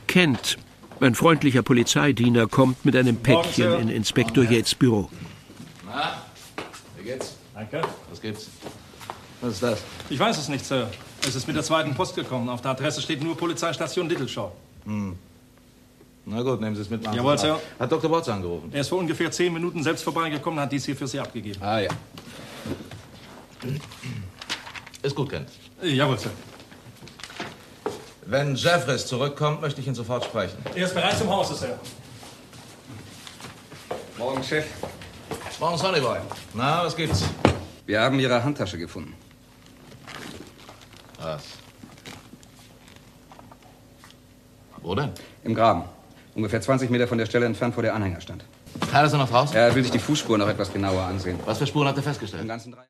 Kent. Ein freundlicher Polizeidiener kommt mit einem Päckchen in Inspektor Yates Büro. Na, wie geht's? Danke. Was gibt's? Was ist das? Ich weiß es nicht, Sir. Es ist mit der zweiten Post gekommen. Auf der Adresse steht nur Polizeistation Littleshaw. Na gut, nehmen Sie es mit. Jawohl, Sir. Hat Dr. Watts angerufen? Er ist vor ungefähr 10 Minuten selbst vorbeigekommen und hat dies hier für Sie abgegeben. Ah, ja. Ist gut, Kent. Jawohl, Sir. Wenn Jeffries zurückkommt, möchte ich ihn sofort sprechen. Er ist bereits im Hause, Sir. Morgen, Chef. Morgen, Sonnyboy. Na, was gibt's? Wir haben Ihre Handtasche gefunden. Was? Wo denn? Im Graben. Ungefähr 20 Meter von der Stelle entfernt, wo der Anhänger stand. Ist er noch draußen? Er will sich die Fußspuren noch etwas genauer ansehen. Was für Spuren hat er festgestellt? Im ganzen 3